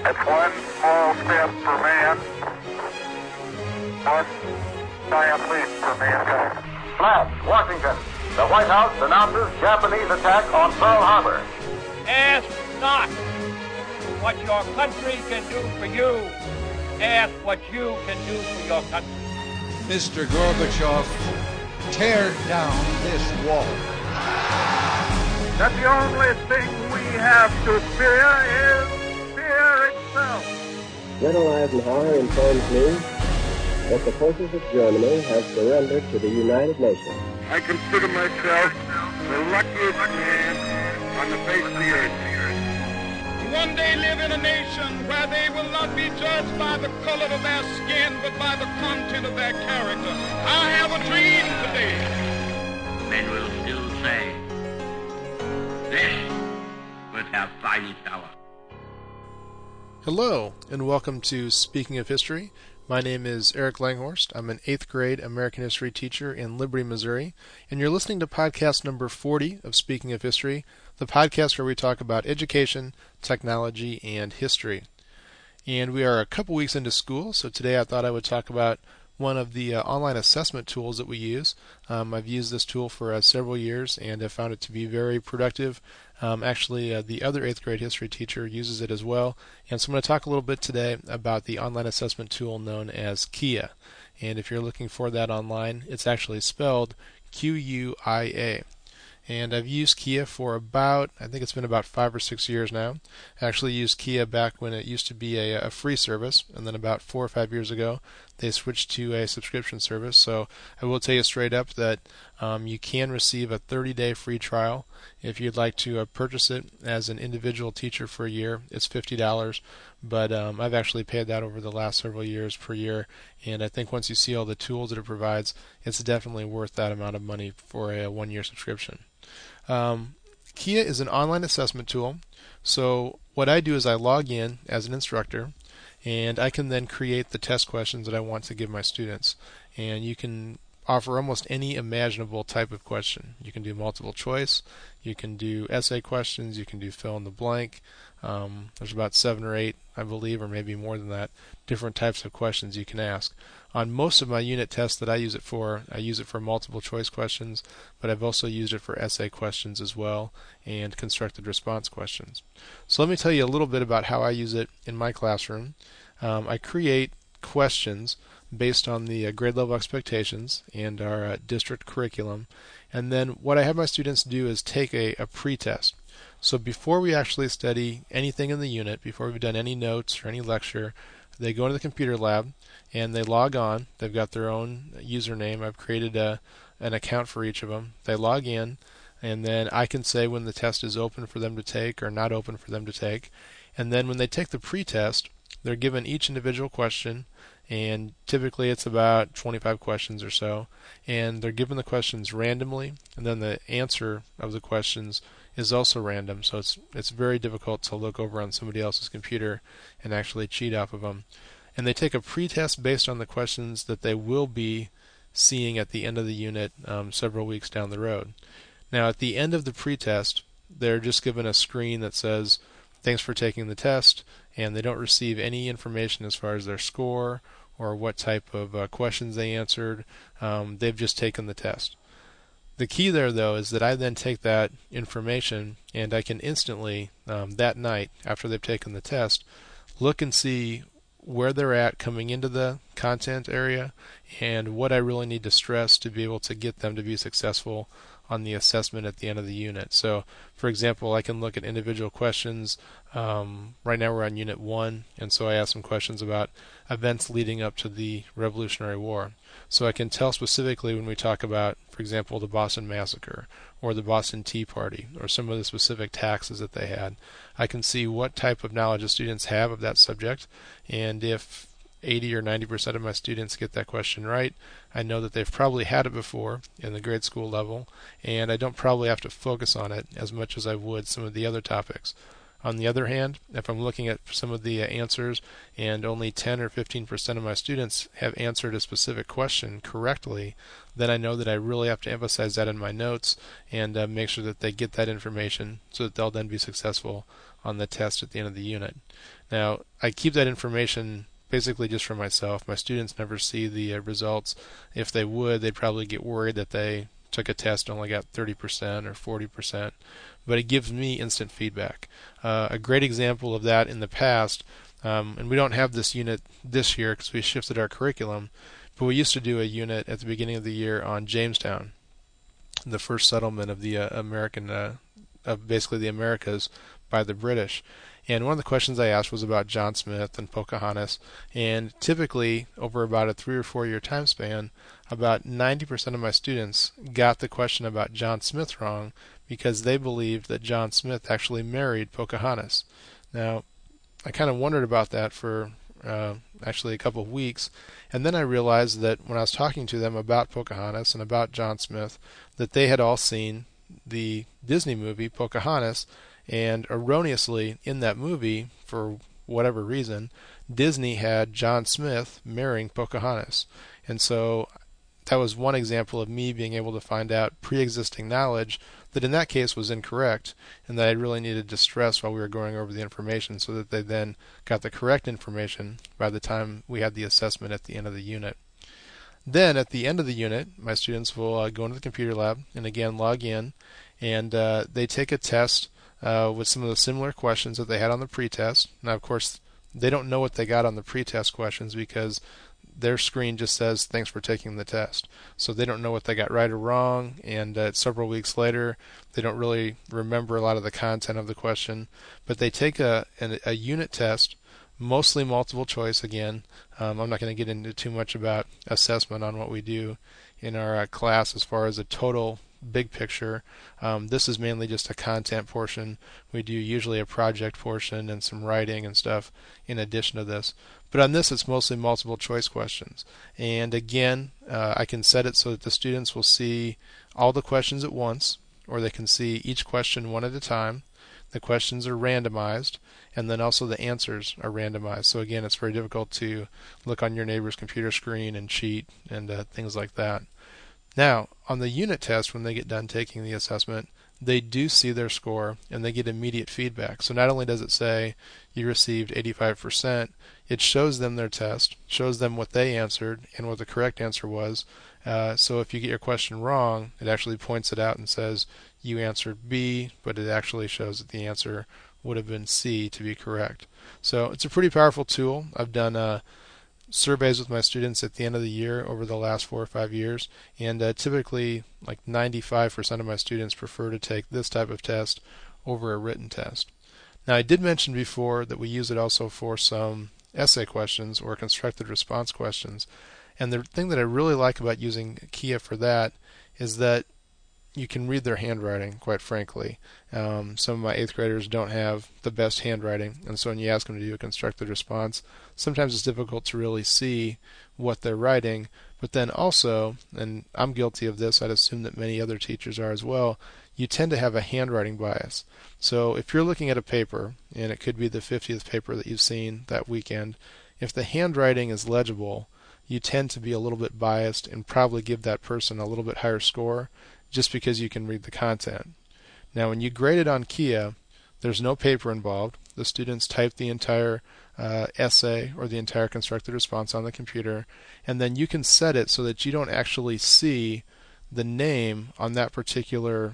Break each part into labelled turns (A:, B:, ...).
A: It's one small step for man, one giant leap for mankind.
B: Flash, Washington. The White House announces Japanese attack on Pearl Harbor.
C: Ask not what your country can do for you. Ask what you can do for your country.
D: Mr. Gorbachev, tear down this wall.
A: That the only thing we have to fear is fear itself.
E: General Eisenhower informs me that the forces of Germany have surrendered to the United Nations.
A: I consider myself the luckiest man on the face of the earth.
F: One day live in a nation where they will not be judged by the color of their skin, but by the content of their character. I have a dream today.
G: Men will still say, this was our finest hour.
H: Hello, and welcome to Speaking of History. My name is Eric Langhorst. I'm an 8th grade American history teacher in Liberty, Missouri, and you're listening to podcast number 40 of Speaking of History, the podcast where we talk about education, technology, and history. And we are a couple weeks into school, so today I thought I would talk about one of the online assessment tools that we use. I've used this tool for several years and have found it to be very productive. Actually, the other 8th grade history teacher uses it as well. And so I'm going to talk a little bit today about the online assessment tool known as Kia. And if you're looking for that online, it's actually spelled Q-U-I-A. And I've used Kia for I think it's been about 5 or 6 years now. I actually used Kia back when it used to be a free service, and then about 4 or 5 years ago, they switched to a subscription service. So I will tell you straight up that you can receive a 30-day free trial. If you'd like to purchase it as an individual teacher for a year, it's $50. But I've actually paid that over the last several years per year, and I think once you see all the tools that it provides, it's definitely worth that amount of money for a one-year subscription. Kia is an online assessment tool. So what I do is I log in as an instructor, and I can then create the test questions that I want to give my students. And you can offer almost any imaginable type of question. You can do multiple choice, you can do essay questions, you can do fill in the blank. There's about 7 or 8, I believe, or maybe more than that, different types of questions you can ask. On most of my unit tests that I use it for multiple choice questions, but I've also used it for essay questions as well and constructed response questions. So let me tell you a little bit about how I use it in my classroom. I create questions based on the grade level expectations and our district curriculum, and then what I have my students do is take a pretest. So before we actually study anything in the unit, before we've done any notes or any lecture, they go into the computer lab and they log on. They've got their own username. I've created an account for each of them. They log in, and then I can say when the test is open for them to take or not open for them to take. And then when they take the pretest, they're given each individual question, and typically it's about 25 questions or so, and they're given the questions randomly, and then the answer of the questions is also random, so it's very difficult to look over on somebody else's computer and actually cheat off of them. And they take a pretest based on the questions that they will be seeing at the end of the unit several weeks down the road. Now at the end of the pretest, they're just given a screen that says, thanks for taking the test, and they don't receive any information as far as their score or what type of questions they answered. They've just taken the test. The key there, though, is that I then take that information and I can instantly, that night, after they've taken the test, look and see where they're at coming into the content area and what I really need to stress to be able to get them to be successful on the assessment at the end of the unit. So, for example, I can look at individual questions. Right now we're on Unit 1, and so I ask some questions about events leading up to the Revolutionary War. So I can tell specifically when we talk about, for example, the Boston Massacre or the Boston Tea Party or some of the specific taxes that they had. I can see what type of knowledge the students have of that subject, and if 80 or 90% of my students get that question right, I know that they've probably had it before in the grade school level, and I don't probably have to focus on it as much as I would some of the other topics. On the other hand, if I'm looking at some of the answers and only 10 or 15% of my students have answered a specific question correctly, then I know that I really have to emphasize that in my notes and make sure that they get that information so that they'll then be successful on the test at the end of the unit. Now, I keep that information basically just for myself. My students never see the results. If they would, they'd probably get worried that they took a test and only got 30% or 40%. But it gives me instant feedback. A great example of that in the past, and we don't have this unit this year because we shifted our curriculum, but we used to do a unit at the beginning of the year on Jamestown, the first settlement of the of basically the Americas by the British. And one of the questions I asked was about John Smith and Pocahontas, and typically over about a 3 or 4 year time span, about 90% of my students got the question about John Smith wrong because they believed that John Smith actually married Pocahontas. Now, I kind of wondered about that for actually a couple of weeks, and then I realized that when I was talking to them about Pocahontas and about John Smith, that they had all seen the Disney movie Pocahontas, and erroneously in that movie, for whatever reason, Disney had John Smith marrying Pocahontas. And so that was one example of me being able to find out pre-existing knowledge that in that case was incorrect, and that I really needed to stress while we were going over the information so that they then got the correct information by the time we had the assessment at the end of the unit. Then at the end of the unit, my students will go into the computer lab and again log in, and they take a test with some of the similar questions that they had on the pretest. Now, of course, they don't know what they got on the pretest questions because their screen just says, "Thanks for taking the test." So they don't know what they got right or wrong, and several weeks later, they don't really remember a lot of the content of the question. But they take a unit test, mostly multiple choice again. I'm not going to get into too much about assessment on what we do in our class as far as a total big picture. This is mainly just a content portion. We do usually a project portion and some writing and stuff in addition to this. But on this, it's mostly multiple choice questions. And again, I can set it so that the students will see all the questions at once, or they can see each question one at a time. The questions are randomized, and then also the answers are randomized. So again, it's very difficult to look on your neighbor's computer screen and cheat and things like that. Now, on the unit test, when they get done taking the assessment, they do see their score and they get immediate feedback. So not only does it say you received 85%, it shows them their test, shows them what they answered and what the correct answer was. So if you get your question wrong, it actually points it out and says you answered B, but it actually shows that the answer would have been C to be correct. So it's a pretty powerful tool. I've done surveys with my students at the end of the year over the last 4 or 5 years, and typically like 95% of my students prefer to take this type of test over a written test. Now, I did mention before that we use it also for some essay questions or constructed response questions, and the thing that I really like about using Kia for that is that you can read their handwriting, quite frankly. Some of my 8th graders don't have the best handwriting, and so when you ask them to do a constructed response, sometimes it's difficult to really see what they're writing. But then also, and I'm guilty of this, I'd assume that many other teachers are as well, you tend to have a handwriting bias. So if you're looking at a paper, and it could be the 50th paper that you've seen that weekend, if the handwriting is legible, you tend to be a little bit biased and probably give that person a little bit higher score just because you can read the content. Now, when you grade it on Kia, there's no paper involved. The students type the entire essay or the entire constructed response on the computer, and then you can set it so that you don't actually see the name on that particular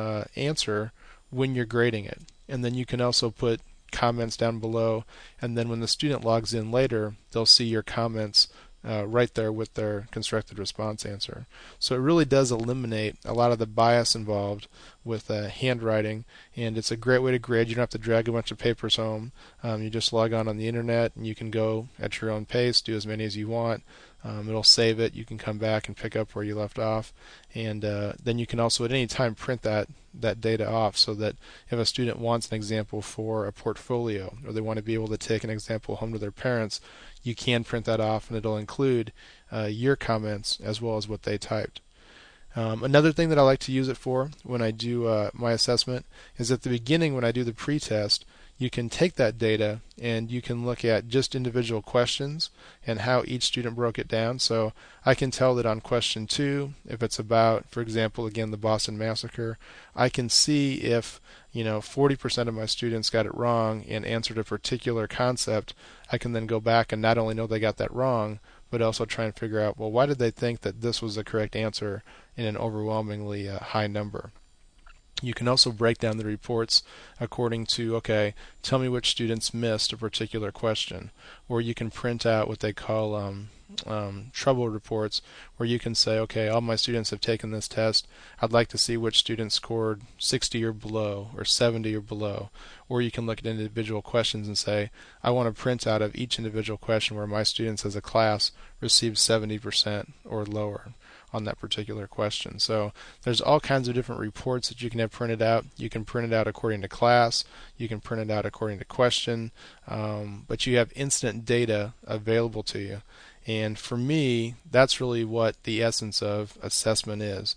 H: answer when you're grading it. And then you can also put comments down below, and then when the student logs in later, they'll see your comments right there with their constructed response answer. So it really does eliminate a lot of the bias involved with handwriting, and it's a great way to grade. You don't have to drag a bunch of papers home. You just log on the internet, and you can go at your own pace, do as many as you want. It'll save it. You can come back and pick up where you left off, and then you can also at any time print that data off, so that if a student wants an example for a portfolio, or they want to be able to take an example home to their parents, you can print that off, and it'll include your comments as well as what they typed. Another thing that I like to use it for when I do my assessment is at the beginning when I do the pretest, you can take that data and you can look at just individual questions and how each student broke it down. So I can tell that on question 2, if it's about, for example, again, the Boston Massacre, I can see if 40% of my students got it wrong and answered a particular concept. I can then go back and not only know they got that wrong, but also try and figure out, well, why did they think that this was the correct answer in an overwhelmingly high number? You can also break down the reports according to, okay, tell me which students missed a particular question. Or you can print out what they call trouble reports, where you can say, okay, all my students have taken this test. I'd like to see which students scored 60 or below or 70 or below. Or you can look at individual questions and say, I want to print out of each individual question where my students as a class received 70% or lower on that particular question. So there's all kinds of different reports that you can have printed out. You can print it out according to class. You can print it out according to question. But you have instant data available to you. And for me, that's really what the essence of assessment is.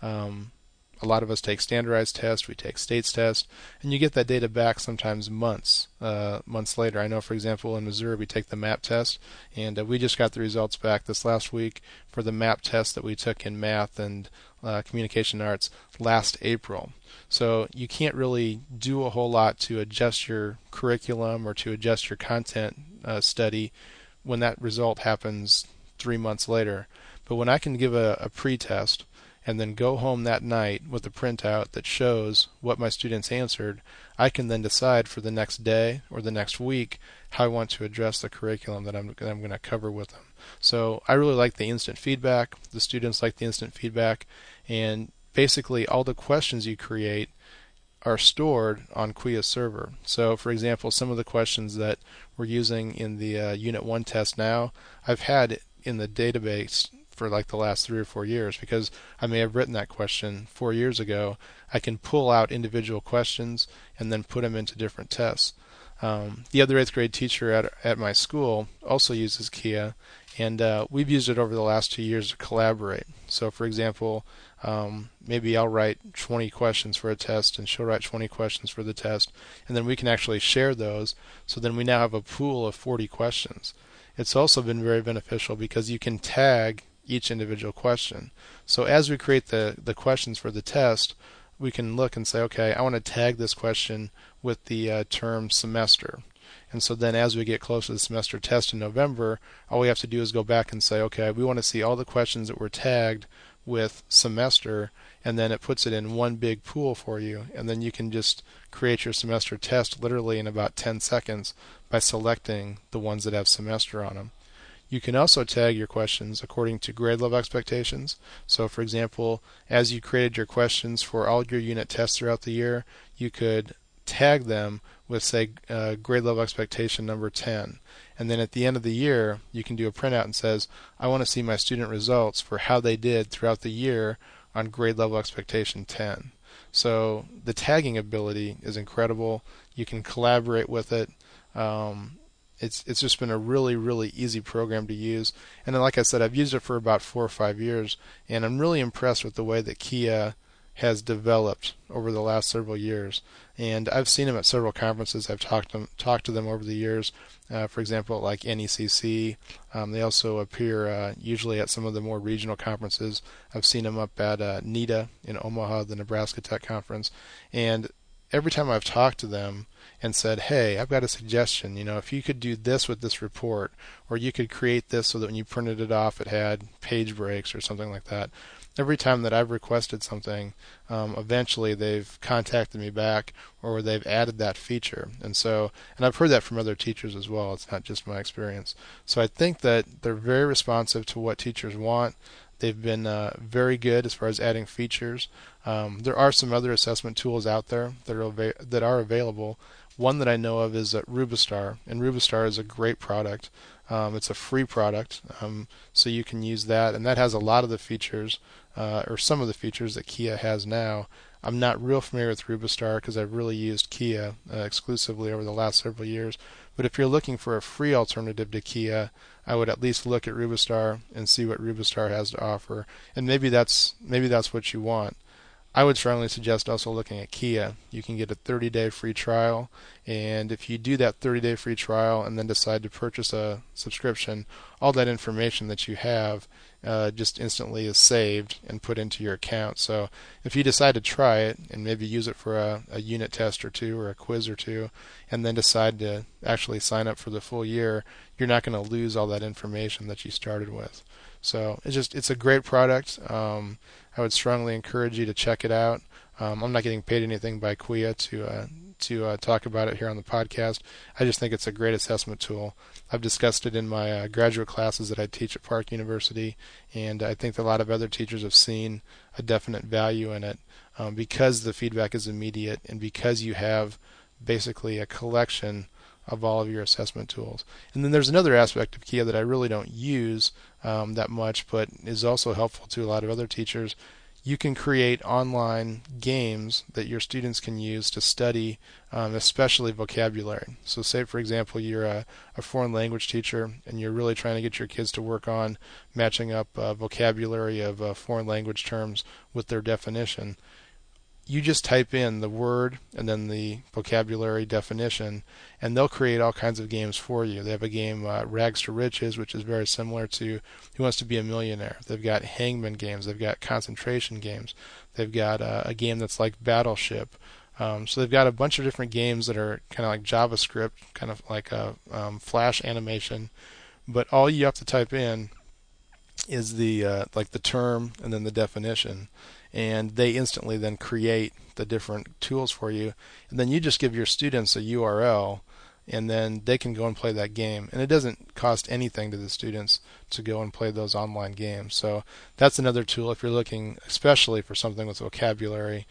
H: A lot of us take standardized tests, we take states tests, and you get that data back sometimes months later. I know, for example, in Missouri we take the MAP test, and we just got the results back this last week for the MAP test that we took in math and communication arts last April. So you can't really do a whole lot to adjust your curriculum or to adjust your content study when that result happens 3 months later. But when I can give a pre-test and then go home that night with a printout that shows what my students answered, I can then decide for the next day or the next week how I want to address the curriculum that I'm going to cover with them. So I really like the instant feedback. The students like the instant feedback. And basically all the questions you create are stored on Kuia's server. So for example, some of the questions that we're using in the Unit 1 test now, I've had in the database for like the last 3 or 4 years, because I may have written that question 4 years ago. I can pull out individual questions and then put them into different tests. The other 8th grade teacher at my school also uses Kuia, and we've used it over the last 2 years to collaborate. So for example, maybe I'll write 20 questions for a test and she'll write 20 questions for the test, and then we can actually share those, so then we now have a pool of 40 questions. It's also been very beneficial because you can tag each individual question. So as we create the questions for the test, we can look and say, okay, I want to tag this question with the term semester. And so then as we get close to the semester test in November, all we have to do is go back and say, okay, we want to see all the questions that were tagged with semester, and then it puts it in one big pool for you, and then you can just create your semester test literally in about 10 seconds by selecting the ones that have semester on them. You can also tag your questions according to grade level expectations. So for example, as you created your questions for all your unit tests throughout the year, you could tag them with, say, grade level expectation number 10. And then at the end of the year, you can do a printout and says, I want to see my student results for how they did throughout the year on grade level expectation 10. So the tagging ability is incredible. You can collaborate with it. It's just been a really, really easy program to use. And then, like I said, I've used it for about 4 or 5 years, and I'm really impressed with the way that Kuia has developed over the last several years. And I've seen them at several conferences. I've talked to them over the years. For example, like NECC. They also appear usually at some of the more regional conferences. I've seen them up at NETA in Omaha, the Nebraska Tech Conference. And every time I've talked to them and said, hey, I've got a suggestion, if you could do this with this report, or you could create this so that when you printed it off it had page breaks or something like that. Every time that I've requested something, eventually they've contacted me back, or they've added that feature. And I've heard that from other teachers as well. It's not just my experience. So I think that they're very responsive to what teachers want. They've been very good as far as adding features. There are some other assessment tools out there that are available. One that I know of is Rubistar, and Rubistar is a great product. It's a free product, so you can use that, and that has a lot of the features, or some of the features that Kuia has now. I'm not real familiar with Rubistar because I've really used Kia exclusively over the last several years. But if you're looking for a free alternative to Kia, I would at least look at Rubistar and see what Rubistar has to offer. And maybe that's what you want. I would strongly suggest also looking at Kia. You can get a 30-day free trial, and if you do that 30-day free trial and then decide to purchase a subscription, all that information that you have just instantly is saved and put into your account. So if you decide to try it and maybe use it for a unit test or two or a quiz or two, and then decide to actually sign up for the full year, you're not going to lose all that information that you started with. So it's a great product. I would strongly encourage you to check it out. I'm not getting paid anything by Kia to talk about it here on the podcast. I just think it's a great assessment tool. I've discussed it in my graduate classes that I teach at Park University, and I think that a lot of other teachers have seen a definite value in it because the feedback is immediate and because you have basically a collection of all of your assessment tools. And then there's another aspect of Kia that I really don't use that much, but is also helpful to a lot of other teachers. You can create online games that your students can use to study, especially vocabulary. So say, for example, you're a foreign language teacher and you're really trying to get your kids to work on matching up vocabulary of foreign language terms with their definition. You just type in the word and then the vocabulary definition, and they'll create all kinds of games for you. They have a game, Rags to Riches, which is very similar to Who Wants to Be a Millionaire. They've got hangman games. They've got concentration games. They've got a game that's like Battleship. So they've got a bunch of different games that are kind of like JavaScript, kind of like a Flash animation. But all you have to type in is the term and then the definition, and they instantly then create the different tools for you, and then you just give your students a URL, and then they can go and play that game, and it doesn't cost anything to the students to go and play those online games. So that's another tool if you're looking especially for something with vocabulary.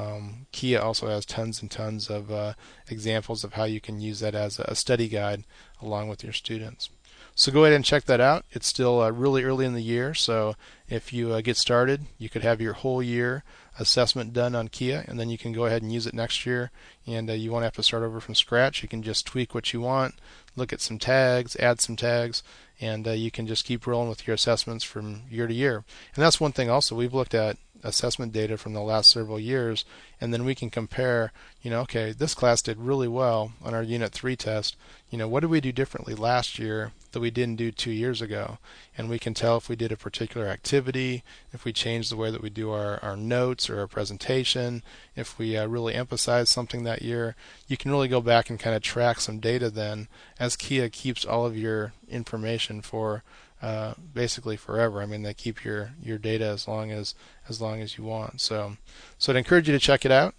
H: Kia also has tons and tons of examples of how you can use that as a study guide along with your students. So go ahead and check that out. It's still really early in the year, so if you get started, you could have your whole year assessment done on Kia, and then you can go ahead and use it next year, and you won't have to start over from scratch. You can just tweak what you want, look at some tags, add some tags, and you can just keep rolling with your assessments from year to year. And that's one thing also. We've looked at assessment data from the last several years, and then we can compare, okay, this class did really well on our Unit 3 test. What did we do differently last year that we didn't do 2 years ago? And we can tell if we did a particular activity, if we changed the way that we do our notes or our presentation, if we really emphasized something that year. You can really go back and kind of track some data then, as Kia keeps all of your information for basically forever. I mean, they keep your data as long as you want. So I'd encourage you to check it out.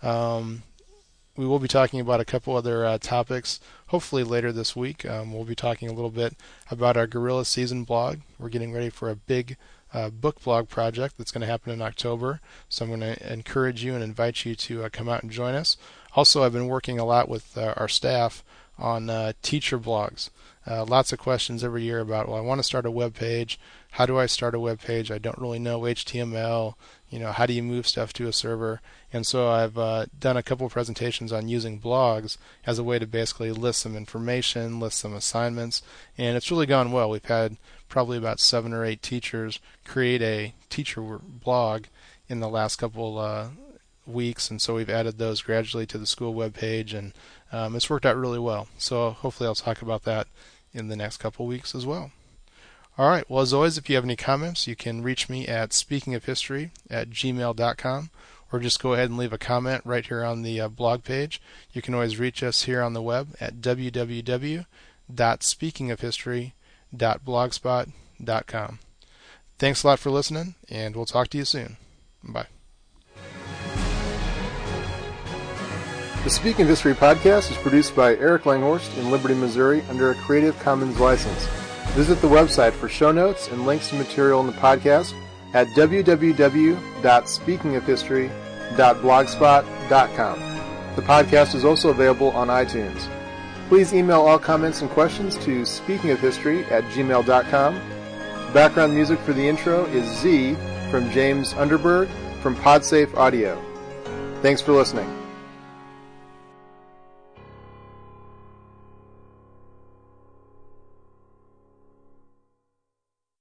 H: We will be talking about a couple other topics, hopefully later this week. We'll be talking a little bit about our Guerrilla Season blog. We're getting ready for a big book blog project that's going to happen in October. So I'm going to encourage you and invite you to come out and join us. Also, I've been working a lot with our staff on teacher blogs. Lots of questions every year about, I want to start a web page. How do I start a web page? I don't really know HTML. How do you move stuff to a server? And so I've done a couple of presentations on using blogs as a way to basically list some information, list some assignments, and it's really gone well. We've had probably about 7 or 8 teachers create a teacher blog in the last couple weeks, and so we've added those gradually to the school web page, and it's worked out really well. So hopefully I'll talk about that in the next couple weeks as well. All right. Well, as always, if you have any comments, you can reach me at speakingofhistory@gmail.com, or just go ahead and leave a comment right here on the blog page. You can always reach us here on the web at www.speakingofhistory.blogspot.com. Thanks a lot for listening, and we'll talk to you soon. Bye. The Speaking of History podcast is produced by Eric Langhorst in Liberty, Missouri under a Creative Commons license. Visit the website for show notes and links to material in the podcast at www.speakingofhistory.blogspot.com. The podcast is also available on iTunes. Please email all comments and questions to speakingofhistory@gmail.com. Background music for the intro is Z from James Underberg from Podsafe Audio. Thanks for listening.